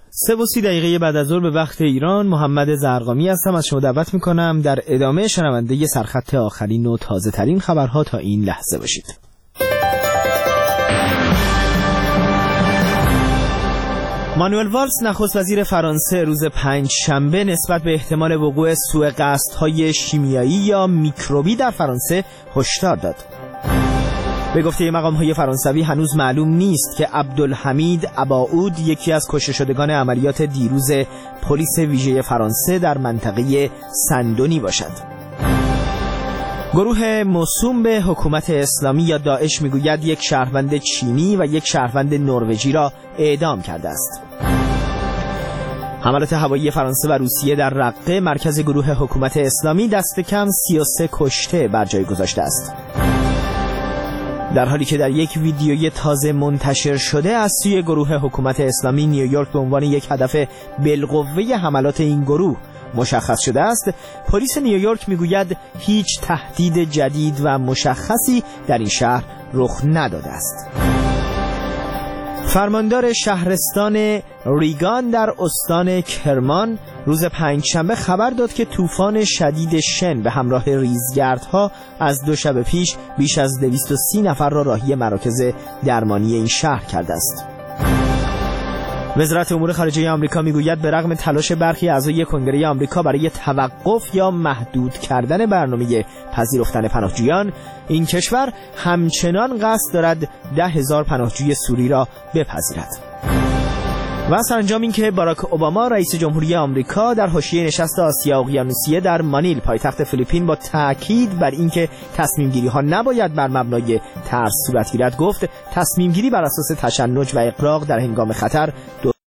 3:30 بعد از ظهر به وقت ایران، محمد زرقامی هستم. از شما دعوت میکنم در ادامه شنونده سرخط آخرین و تازه ترین خبرها تا این لحظه باشید. مانوئل والز نخست وزیر فرانسه روز پنجشنبه نسبت به احتمال وقوع سوء قصدهای شیمیایی یا میکروبی در فرانسه هشدار داد. به گفته مقام‌های فرانسوی هنوز معلوم نیست که عبدالحمید اباعود یکی از کشته شدگان عملیات دیروز پلیس ویژه فرانسه در منطقه سندونی باشد. گروه موسوم به حکومت اسلامی یا داعش میگوید یک شهروند چینی و یک شهروند نروژی را اعدام کرده است. حملات هوایی فرانسه و روسیه در رقه مرکز گروه حکومت اسلامی دست کم 33 کشته بر جای گذاشته است. در حالی که در یک ویدیوی تازه منتشر شده از سوی گروه حکومت اسلامی نیویورک به عنوان یک هدف بالقوه حملات این گروه مشخص شده است، پلیس نیویورک میگوید هیچ تهدید جدید و مشخصی در این شهر رخ نداده است. فرماندار شهرستان ریگان در استان کرمان روز پنجشنبه خبر داد که طوفان شدید شن به همراه ریزگردها از 2 شب پیش بیش از 230 نفر را راهی مراکز درمانی این شهر کرده است. وزارت امور خارجه آمریکا میگوید به رغم تلاش برخی اعضای کنگره آمریکا برای توقف یا محدود کردن برنامه پذیرفتن پناهجویان، این کشور همچنان قصد دارد 10,000 پناهجوی سوری را بپذیرد. و سرانجام این که باراک اوباما رئیس جمهوری آمریکا در حاشیه نشست آسیا اقیانوسیه در مانیل پایتخت فیلیپین با تاکید بر اینکه تصمیم گیری ها نباید بر مبنای ترس صورت گیرد گفت تصمیم گیری بر اساس تشنج و اغراق در هنگام خطر